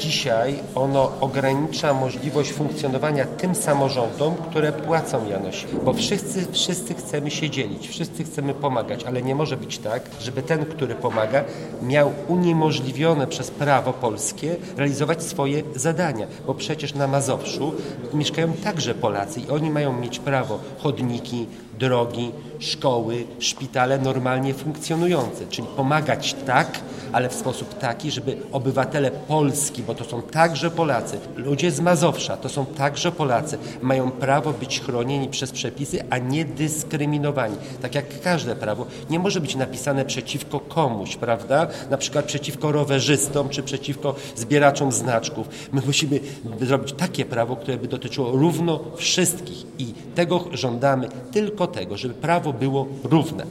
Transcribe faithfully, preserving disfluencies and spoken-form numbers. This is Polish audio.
dzisiaj ono ogranicza możliwość funkcjonowania tym samorządom, które płacą Janosi. Bo wszyscy, wszyscy chcemy się dzielić, wszyscy chcemy pomagać, ale nie może być tak, żeby ten, który pomaga, miał uniemożliwione przez prawo polskie realizować swoje zadania. Bo przecież na Mazowszu mieszkają także Polacy i oni mają mieć prawo chodniki, drogi, szkoły, szpitale normalnie funkcjonujące. Czyli pomagać tak, ale w sposób taki, żeby obywatele Polski, bo to są także Polacy, ludzie z Mazowsza, to są także Polacy, mają prawo być chronieni przez przepisy, a nie dyskryminowani. Tak jak każde prawo nie może być napisane przeciwko komuś, prawda? Na przykład przeciwko rowerzystom, czy przeciwko zbieraczom znaczków. My musimy zrobić takie prawo, które by dotyczyło równo wszystkich i tego żądamy, tylko tego, żeby prawo było równe.